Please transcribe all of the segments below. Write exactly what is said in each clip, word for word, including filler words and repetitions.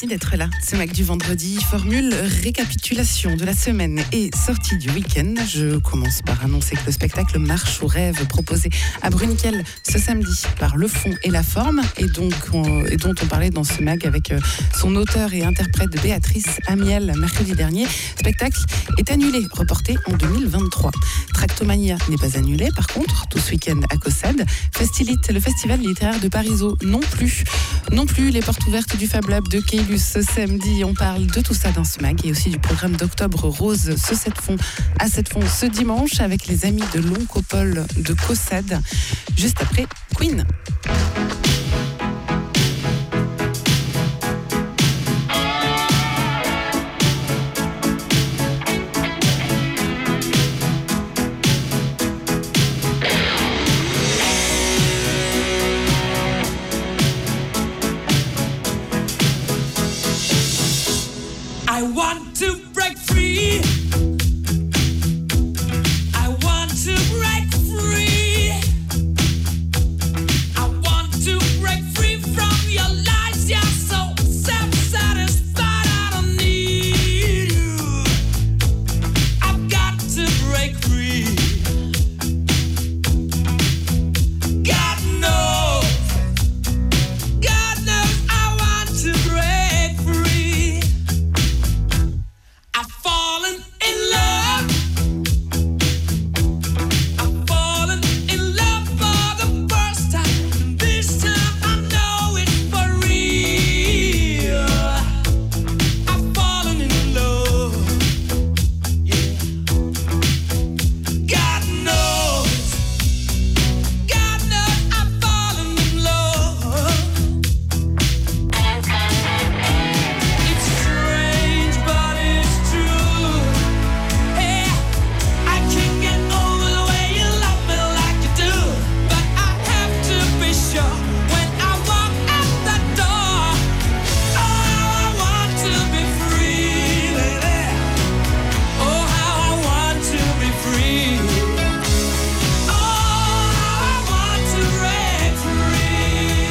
d'être là. Ce Mac du vendredi, formule récapitulation de la semaine et sortie du week-end. Je commence par annoncer que le spectacle Marche ou Rêve proposé à Bruniquel ce samedi par Le Fond et la Forme et, donc, on, et dont on parlait dans ce mag avec son auteur et interprète Béatrice Amiel mercredi dernier. Spectacle est annulé, reporté en deux mille vingt-trois. Tractomania n'est pas annulé, par contre, tout ce week-end à Caussade. Festilite, le festival littéraire de Parisot, non plus. Non plus les portes ouvertes du Fab Lab de Keylus ce samedi. On parle de tout ça dans ce mag et aussi du programme d'Octobre Rose ce sept fonds à sept fonds ce dimanche avec les amis de l'Oncopole de Caussade. Juste après Queen. I want to break free. I want to break free. I want to break free from your lies. You're so self-satisfied. I don't need you. I've got to break free. God knows. God knows I want to break free. I've fallen in love. I've fallen in love for the first time. This time I know it's for real. I've fallen in love. Yeah. God knows. God knows I've fallen in love. It's strange, but it's true. Hey, I can't get over the way you love me like you do. But I have to be sure when I walk out the door. Oh, I want to be free, baby. Oh, how I want to be free. Oh, how I want to break free.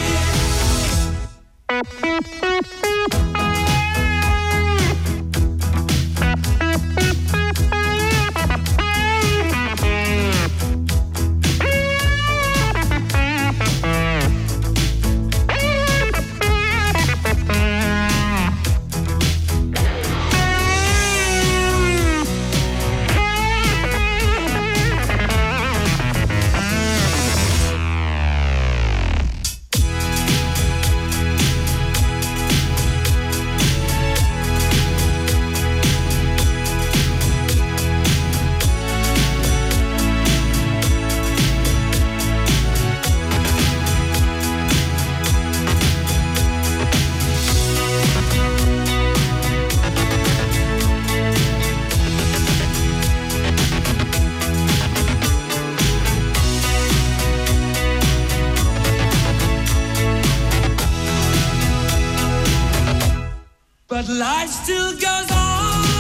But life still goes on.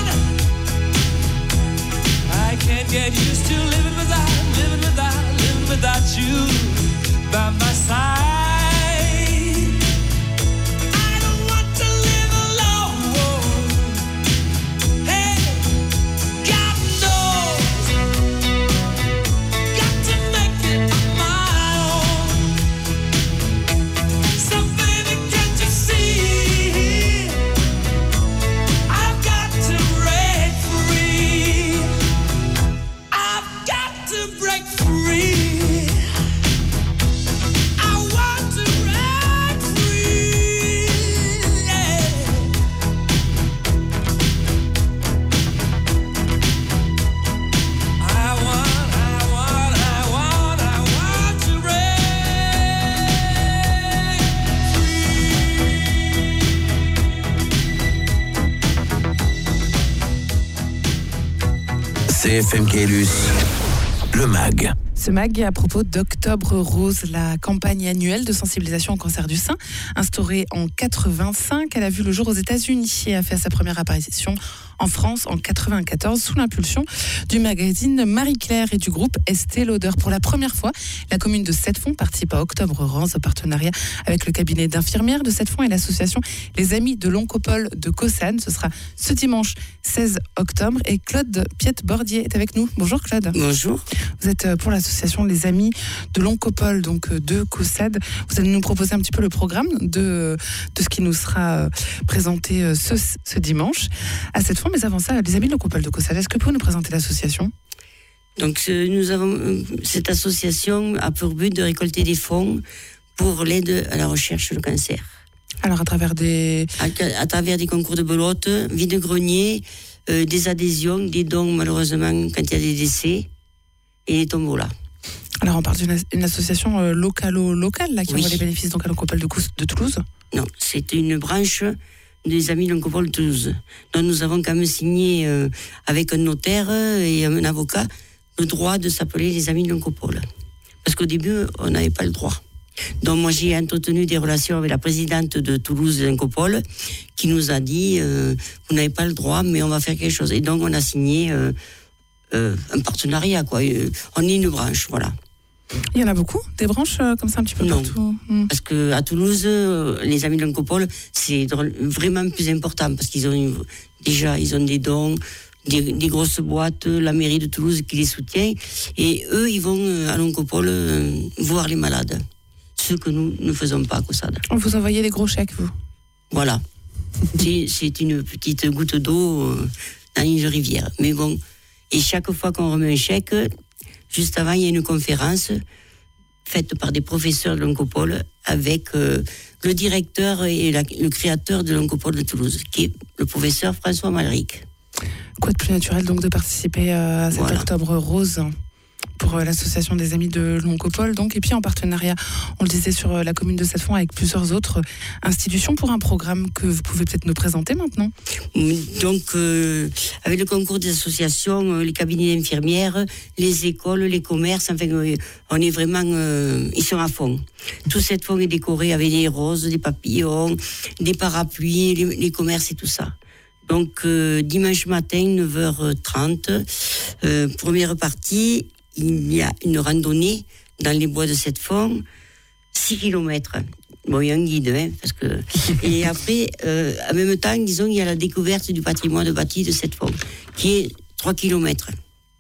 I can't get used to living without, living without, living without you by my side. I don't want to live alone. Hey, God knows. Got to make it on my own. So baby, can't you see? I've got to break free. I've got to break free. I want to break free. Yeah. I want, I want, I want, I want to break free. C F M Keylus, le mag. Ce mag est à propos d'Octobre Rose, la campagne annuelle de sensibilisation au cancer du sein, instaurée en quatre-vingt-cinq. Elle a vu le jour aux États-Unis et a fait sa première apparition en France en quatre-vingt-quatorze sous l'impulsion du magazine Marie-Claire et du groupe Estée Lauder. Pour la première fois, la commune de Sept-Fonds participe à Octobre Rose en partenariat avec le cabinet d'infirmières de Sept-Fonds et l'association Les Amis de l'Oncopole de Caussade. Ce sera ce dimanche seize octobre et Claude Piette-Bordier est avec nous. Bonjour Claude. Bonjour. Vous êtes pour l'association Les Amis de l'Oncopole donc de Caussade. Vous allez nous proposer un petit peu le programme de, de ce qui nous sera présenté ce, ce dimanche à Sept-Fonds. Mais avant ça, Les Amis de l'Oncopole de Caussade, est-ce que vous pouvez nous présenter l'association ? Donc euh, nous avons euh, cette association a pour but de récolter des fonds pour l'aide à la recherche sur le cancer. Alors à travers des... À, à travers des concours de belote, vide-grenier, euh, des adhésions, des dons malheureusement quand il y a des décès et des tombolas. Alors on parle d'une une association euh, localo-locale là, qui Oui. envoie les bénéfices donc à l'Oncopole de, Cous- de Toulouse. Non, c'est une branche des Amis de l'Oncopole de Toulouse. Donc nous avons quand même signé euh, avec un notaire et un avocat le droit de s'appeler les Amis de l'Oncopole. Parce qu'au début, on n'avait pas le droit. Donc moi, j'ai entretenu des relations avec la présidente de Toulouse de l'Oncopole qui nous a dit euh, vous n'avez pas le droit, mais on va faire quelque chose. Et donc, on a signé euh, euh, un partenariat, quoi. Euh, on est une branche, voilà. Il y en a beaucoup, des branches euh, comme ça un petit peu Non. partout. Hmm. Parce qu'à Toulouse, euh, les Amis de l'Oncopole, c'est drôle- vraiment plus important parce qu'ils ont une- déjà ils ont des dons, des, des grosses boîtes, la mairie de Toulouse qui les soutient, et eux, ils vont euh, à l'Oncopole euh, voir les malades. Ce que nous ne faisons pas à Caussade. Vous envoyez des gros chèques, vous ? Voilà. c'est, c'est une petite goutte d'eau euh, dans une rivière. Mais bon, et chaque fois qu'on remet un chèque, juste avant, il y a une conférence faite par des professeurs de l'Oncopole avec euh, le directeur et la- le créateur de l'Oncopole de Toulouse, qui est le professeur François Malric. Quoi de plus naturel donc de participer euh, à cet Voilà. Octobre Rose pour euh, l'association des Amis de l'Oncopole donc, et puis en partenariat, on le disait, sur euh, la commune de Sept-Fonds avec plusieurs autres institutions pour un programme que vous pouvez peut-être nous présenter maintenant. Donc, euh, avec le concours des associations, euh, les cabinets d'infirmières, les écoles, les commerces, enfin, euh, on est vraiment, euh, ils sont à fond. Tout cette fond est décoré avec des roses, des papillons, des parapluies, les, les commerces et tout ça. Donc, euh, dimanche matin, neuf heures trente, euh, première partie, il y a une randonnée dans les bois de Sept-Fonds, six kilomètres. Bon, il y a un guide, hein, parce que... Et après, euh, en même temps, disons, il y a la découverte du patrimoine bâti de Sept-Fonds, qui est trois kilomètres.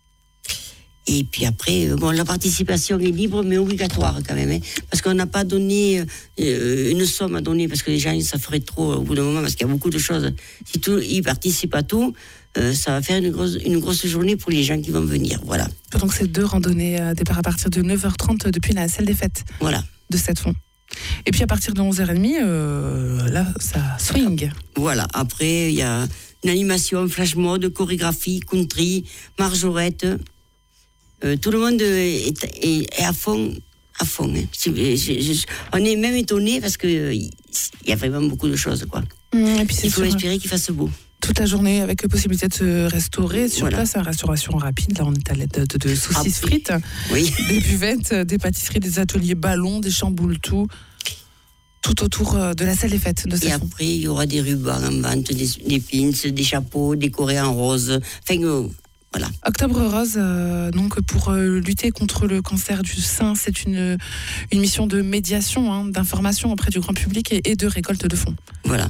Et puis après, euh, bon, la participation est libre, mais obligatoire quand même, hein, parce qu'on n'a pas donné euh, une somme à donner, parce que les gens, ça ferait trop au bout d'un moment, parce qu'il y a beaucoup de choses. Si tout, ils participent à tout, euh, ça va faire une grosse, une grosse journée pour les gens qui vont venir, voilà. Donc c'est deux randonnées euh, départ à partir de neuf heures trente depuis la salle des fêtes Voilà. de Sept-Fonds. Et puis à partir de onze heures trente, euh, là ça swing. Voilà, après, il y a une animation, flash mode, chorégraphie, country, marjorette. Euh, tout le monde est, est, est à fond, à fond. Hein. C'est- je- je- on est même étonné parce que euh, il y a vraiment beaucoup de choses, quoi. Mmh, et puis c'est Il faut sur, espérer qu'il fasse beau. toute la journée avec possibilité de se restaurer sur Voilà. place, hein, restauration rapide. Là on est à l'aide de, de saucisses Après. frites, Oui. des buvettes, des pâtisseries, des ateliers ballons, des chamboules, tout, tout autour euh, de la salle des fêtes de Et Sept-Fonds. après, il y aura des rubans en vente, des, des pins, des chapeaux décorés en rose. Enfin, euh, voilà. Octobre Rose, euh, donc pour euh, lutter contre le cancer du sein, c'est une, une mission de médiation, hein, d'information auprès du grand public et, et de récolte de fonds. Voilà.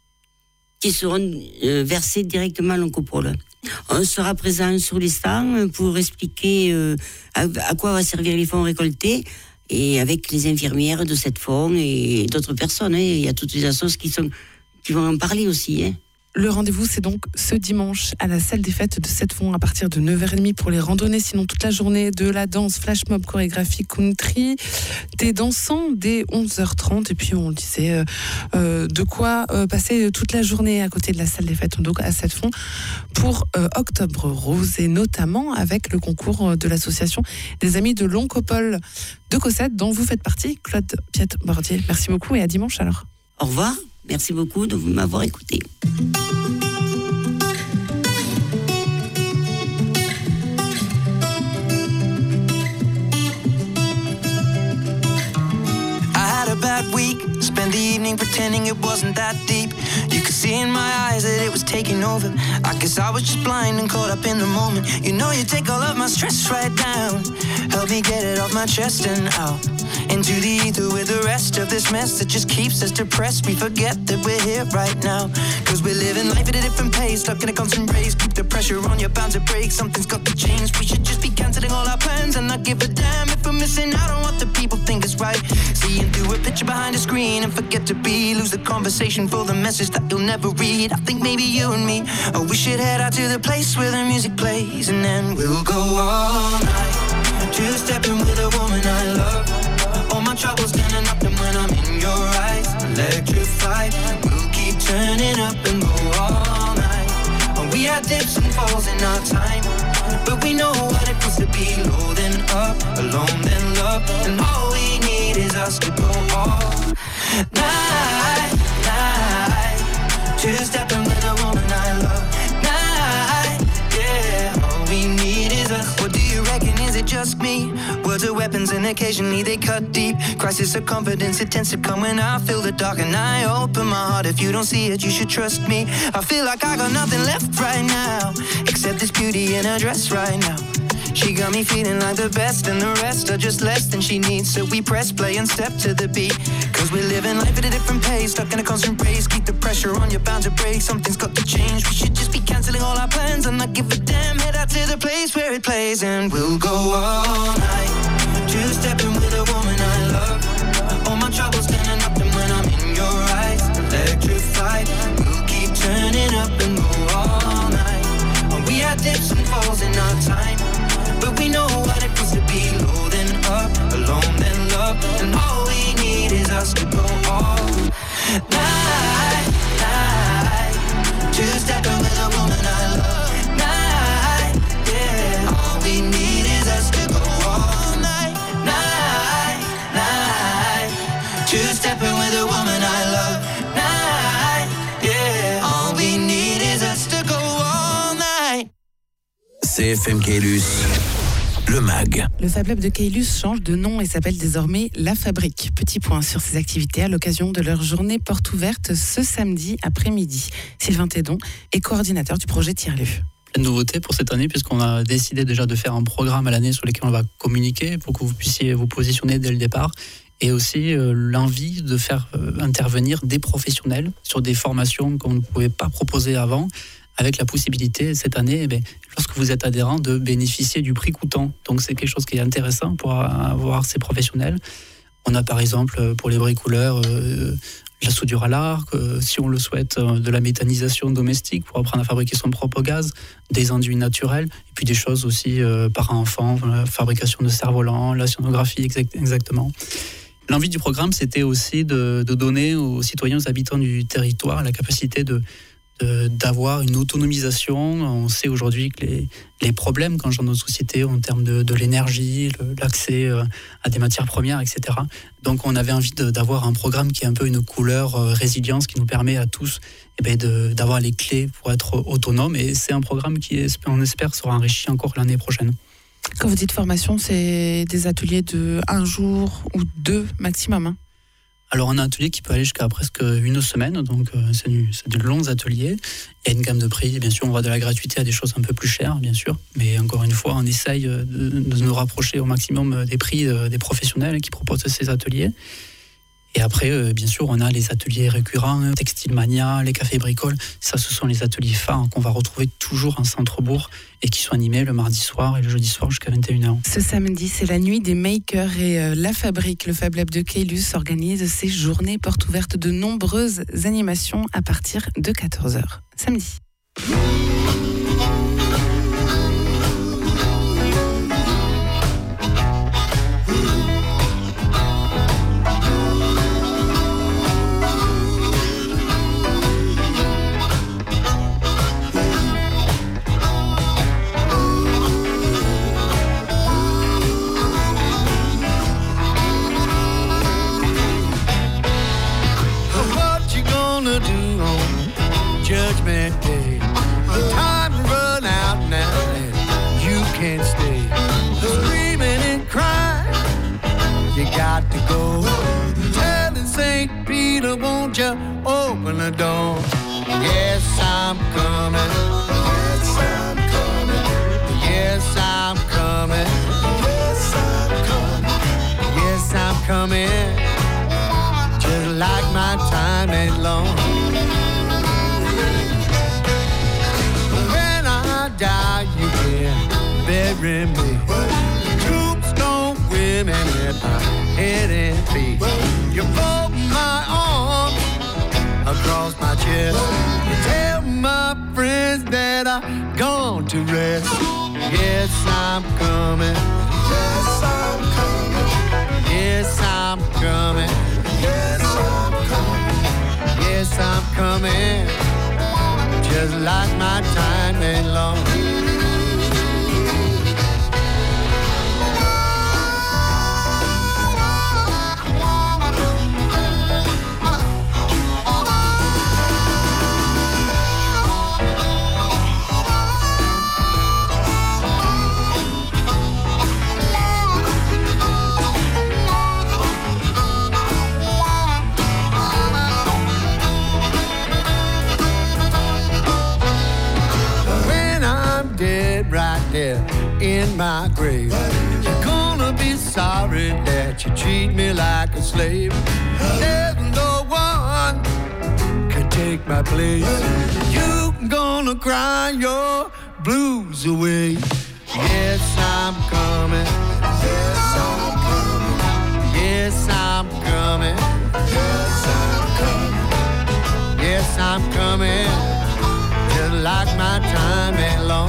Qui seront euh, versés directement à l'Oncopole. On sera présent sur les stands pour expliquer euh, à, à quoi va servir les fonds récoltés, et avec les infirmières de cette fonds et d'autres personnes. Hein. Il y a toutes les assos qui, sont, qui vont en parler aussi. Hein. Le rendez-vous, c'est donc ce dimanche à la salle des fêtes de Sept-Fonds à partir de neuf heures trente pour les randonnées. Sinon, toute la journée, de la danse, flash mob, chorégraphie, country, des dansants dès onze heures trente. Et puis, on le disait, euh, euh, de quoi euh, passer toute la journée à côté de la salle des fêtes, donc à Sept-Fonds, pour euh, Octobre Rose, et notamment avec le concours de l'association des Amis de l'Oncopole de Caussade, dont vous faites partie, Claude Piette-Bordier. Merci beaucoup et à dimanche alors. Au revoir. Merci beaucoup de m'avoir écouté. I had a bad week, spent the evening ain't pretending it wasn't that deep. You could see in my eyes that it was taking over. I guess I was just blind and caught up in the moment. You know you take all of my stress right down. Help me get it off my chest and out into the ether with the rest of this mess that just keeps us depressed. We forget that we're here right now, cause we're living life at a different pace, stuck in a constant race. Keep the pressure on, you're bound to break. Something's got to change. We should just be cancelling all our plans and not give a damn if we're missing out on what the people think is right. Seeing through a picture behind a screen and forget to be. Lose the conversation for the message that you'll never read. I think maybe you and me, oh, we should head out to the place where the music plays, and then we'll go all night, two-stepping with a woman I love. All my troubles turning nothing when I'm in your eyes. Electrified, we'll keep turning up and go all night. And we had dips and falls in our time, but we know what it feels to be low then up, alone then love. And all we need is us to go all night, night, two-stepping with a woman I love. Night, yeah, all we need is us. What do you reckon, is it just me? Words are weapons and occasionally they cut deep. Crisis of confidence, it tends to come when I feel the dark and I open my heart. If you don't see it, you should trust me. I feel like I got nothing left right now, except this beauty in her dress right now. She got me feeling like the best, and the rest are just less than she needs. So we press play and step to the beat, cause we're living life at a different pace, stuck in a constant race. Keep the pressure on, you're bound to break. Something's got to change. We should just be cancelling all our plans and not give a damn. Head out to the place where it plays, and we'll go all night, two-stepping with a woman I love. All my troubles turning up, and when I'm in your eyes, electrified, we'll keep turning up and go all night. And we had dips and falls in our time, but we know what it feels to be low then up, alone then love. And all we need is us to go all night, night, two-stepping with a woman I love. Night, yeah, all we need is us to go all night, night, night, two-stepping with a woman I love. Night, yeah, all we need is us to go all night. C F M Caylus, le mag. Le Fab Lab de Caylus change de nom et s'appelle désormais La Fabrique. Petit point sur ses activités à l'occasion de leur journée porte ouverte ce samedi après-midi. Sylvain Thédon est coordinateur du projet Tiers-Lieu. La nouveauté pour cette année, puisqu'on a décidé déjà de faire un programme à l'année sur lequel on va communiquer pour que vous puissiez vous positionner dès le départ, et aussi euh, l'envie de faire euh, intervenir des professionnels sur des formations qu'on ne pouvait pas proposer avant, avec la possibilité cette année, eh bien, lorsque vous êtes adhérent, de bénéficier du prix coûtant. Donc c'est quelque chose qui est intéressant pour avoir ces professionnels. On a par exemple pour les bricoleurs euh, la soudure à l'arc, euh, si on le souhaite, euh, de la méthanisation domestique pour apprendre à fabriquer son propre gaz, des enduits naturels, et puis des choses aussi euh, par enfant, la fabrication de cerfs-volants, la scénographie exact, exactement. L'envie du programme, c'était aussi de, de donner aux citoyens, aux habitants du territoire la capacité de De, d'avoir une autonomisation. On sait aujourd'hui que les, les problèmes qu'engendrent nos sociétés en termes de, de l'énergie, le, l'accès à des matières premières, et cetera. Donc on avait envie de, d'avoir un programme qui est un peu une couleur euh, résilience, qui nous permet à tous eh bien, de, d'avoir les clés pour être autonomes. Et c'est un programme qui, on espère, sera enrichi encore l'année prochaine. Quand vous dites formation, c'est des ateliers de un jour ou deux maximum, hein? Alors, on a un atelier qui peut aller jusqu'à presque une semaine, donc euh, c'est, du, c'est de longs ateliers. Il y a une gamme de prix, bien sûr, on va de la gratuité à des choses un peu plus chères, bien sûr. Mais encore une fois, on essaye de, de nous rapprocher au maximum des prix euh, des professionnels qui proposent ces ateliers. Et après, euh, bien sûr, on a les ateliers récurrents, Textile Mania, les cafés bricoles. Ça, ce sont les ateliers phares qu'on va retrouver toujours en centre-bourg et qui sont animés le mardi soir et le jeudi soir jusqu'à vingt et une heures. Ce samedi, c'est la nuit des makers et euh, La Fabrique. Le Fab Lab de Caylus organise ces journées portes ouvertes de nombreuses animations à partir de quatorze heures. Samedi. Judgment Day. the door. Yes, I'm coming. Yes, I'm coming. Yes, I'm coming. Yes, I'm coming. Yes, I'm coming. Just like my time ain't long. When I die, you can bury me. Tombstone women at my head and feet. You fold my arms across my chest. You tell my friends that I've gone to rest. Yes, I'm coming. Yes, I'm coming. Yes, I'm coming. Yes, I'm coming. Yes, I'm coming. Just like my time ain't long. Right there in my grave, you're gonna be sorry that you treat me like a slave. There's no one can take my place. You're gonna cry your blues away. Yes, I'm coming. Yes, I'm coming. Yes, I'm coming. Yes, I'm coming. Yes, I'm coming. Just like my time ain't long.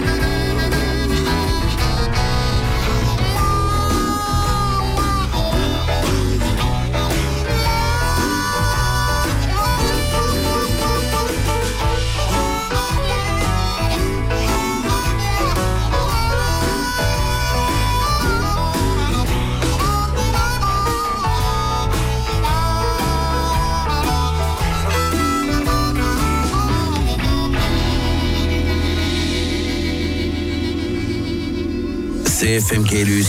C F M Caylus,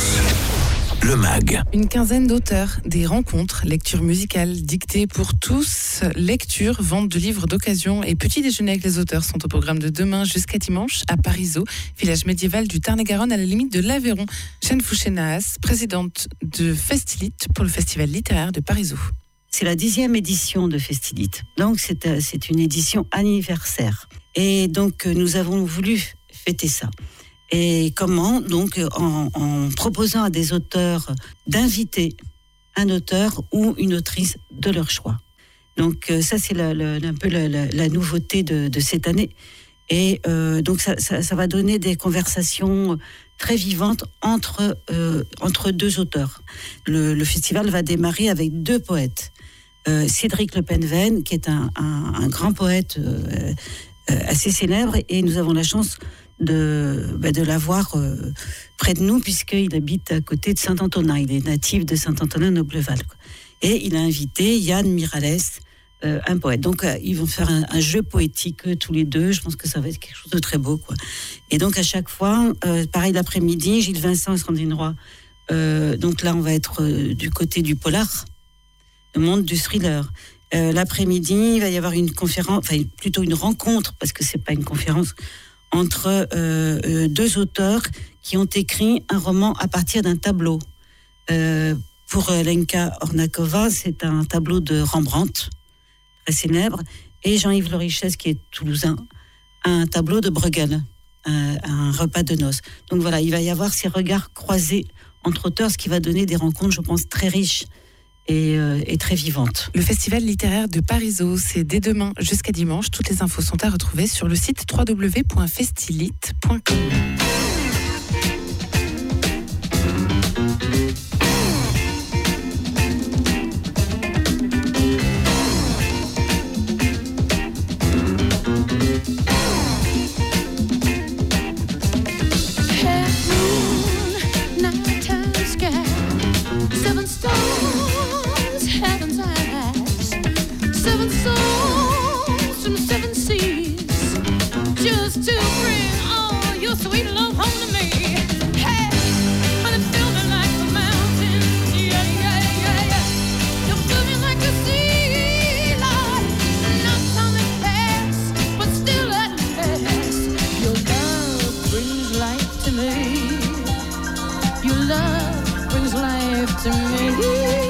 le mag. Une quinzaine d'auteurs, des rencontres, lectures musicales dictées pour tous, lectures, vente de livres d'occasion et petit déjeuner avec les auteurs sont au programme de demain jusqu'à dimanche à Parisot, village médiéval du Tarn-et-Garonne à la limite de l'Aveyron. Jeanne Fouché-Naas, présidente de Festilite pour le festival littéraire de Parisot. C'est la dixième édition de Festilite, donc c'est, c'est une édition anniversaire. Et donc nous avons voulu fêter ça. Et comment? Donc, en, en proposant à des auteurs d'inviter un auteur ou une autrice de leur choix. Donc, ça, c'est la, la, un peu la, la, la nouveauté de, de cette année. Et euh, donc, ça, ça, ça va donner des conversations très vivantes entre, euh, entre deux auteurs. Le, le festival va démarrer avec deux poètes. Euh, Cédric Le Penven, qui est un, un, un grand poète euh, euh, assez célèbre, et nous avons la chance de, bah, de l'avoir euh, près de nous, puisqu'il habite à côté de Saint-Antonin. Il est natif de Saint-Antonin-Nobleval. Et il a invité Yann Miralles, euh, un poète. Donc, euh, ils vont faire un, un jeu poétique euh, tous les deux. Je pense que ça va être quelque chose de très beau, quoi. Et donc, à chaque fois, euh, pareil l'après-midi, Gilles Vincent et Sandrine Roy. Euh, donc là, on va être euh, du côté du polar, le monde du thriller. Euh, l'après-midi, il va y avoir une conférence, enfin plutôt une rencontre, parce que c'est pas une conférence, entre euh, euh, deux auteurs qui ont écrit un roman à partir d'un tableau. Euh, pour Lenka Ornakova, c'est un tableau de Rembrandt, très célèbre, et Jean-Yves Lorichès, qui est toulousain, un tableau de Bruegel, un, un repas de noces. Donc voilà, il va y avoir ces regards croisés entre auteurs, ce qui va donner des rencontres, je pense, très riches et, euh, et très vivantes. Le festival littéraire de Parisot, c'est dès demain jusqu'à dimanche. Toutes les infos sont à retrouver sur le site w w w point festilite point com. Seven stones, heaven's eyes. Seven souls from seven seas. Just to bring all your sweet love life to me.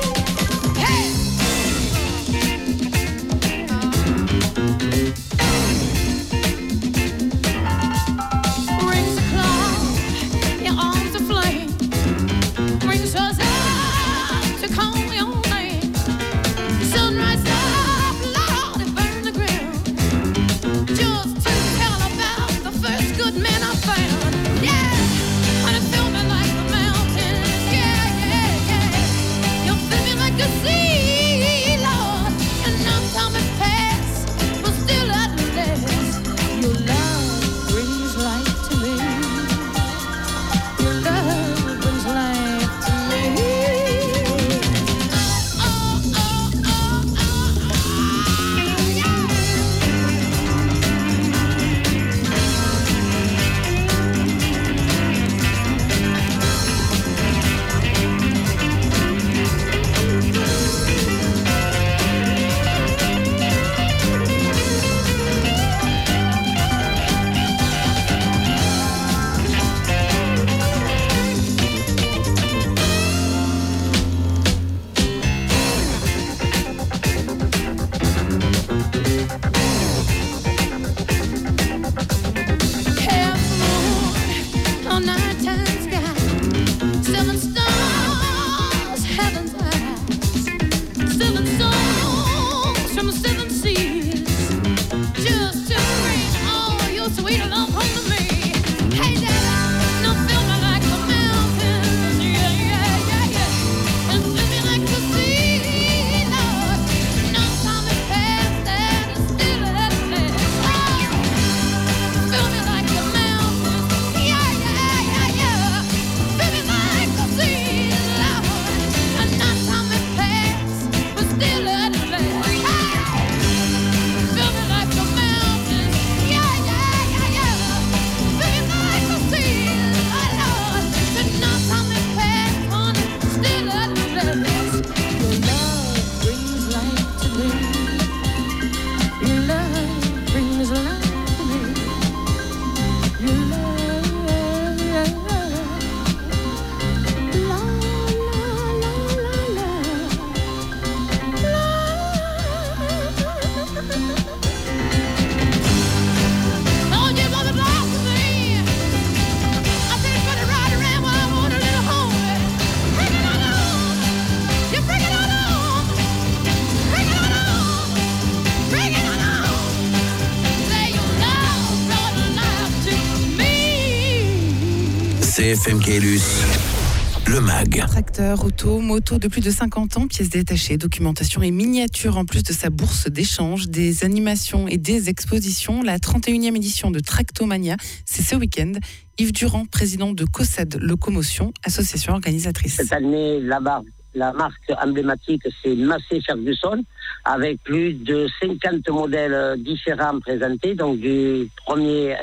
C F M Caylus, le mag. Tracteur, auto, moto de plus de cinquante ans, pièces détachées, documentation et miniatures en plus de sa bourse d'échange, des animations et des expositions. La trente et unième édition de Tractomania, c'est ce week-end. Yves Durand, président de COSAD Locomotion, association organisatrice. Cette année, la marque, la marque emblématique, c'est Massey Ferguson, avec plus de cinquante modèles différents présentés, donc du premier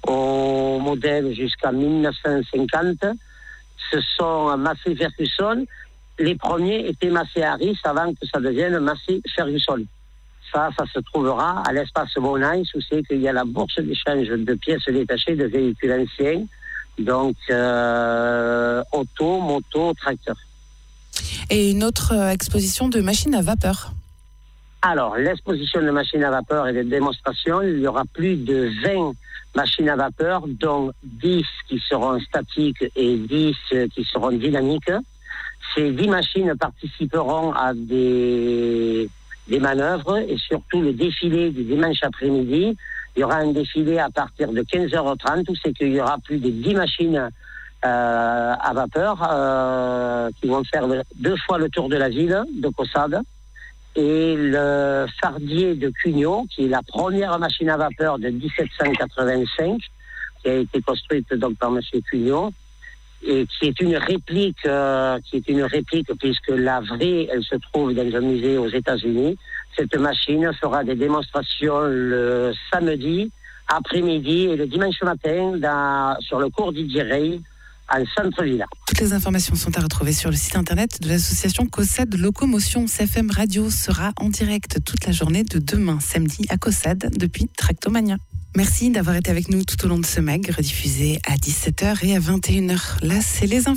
au modèle jusqu'à mille neuf cent cinquante. Ce sont Massey Ferguson. Les premiers étaient Massey Harris avant que ça devienne Massey Ferguson. Ça, ça se trouvera à l'espace Bonnice, où c'est qu'il y a la bourse d'échange de pièces détachées de véhicules anciens, donc euh, auto, moto, tracteur. Et une autre euh, exposition de machines à vapeur. Alors, l'exposition de machines à vapeur et de démonstration, il y aura plus de vingt machines à vapeur, dont dix qui seront statiques et dix qui seront dynamiques. Ces dix machines participeront à des, des manœuvres et surtout le défilé du dimanche après-midi. Il y aura un défilé à partir de quinze heures trente où c'est qu'il y aura plus de dix machines euh, à vapeur euh, qui vont faire le, deux fois le tour de la ville de Caussade. Et le Fardier de Cugnot, qui est la première machine à vapeur de dix-sept cent quatre-vingt-cinq, qui a été construite donc par M. Cugnot, et qui est une réplique, euh, qui est une réplique puisque la vraie, elle se trouve dans un musée aux États-Unis. Cette machine fera des démonstrations le samedi après-midi et le dimanche matin dans, sur le cours Didier Rey en centre-ville. Toutes les informations sont à retrouver sur le site internet de l'association COSAD Locomotion. C F M Radio sera en direct toute la journée de demain, samedi, à COSAD, depuis Tractomania. Merci d'avoir été avec nous tout au long de ce mag, rediffusé à dix-sept heures et à vingt et une heures. Là, c'est les infos.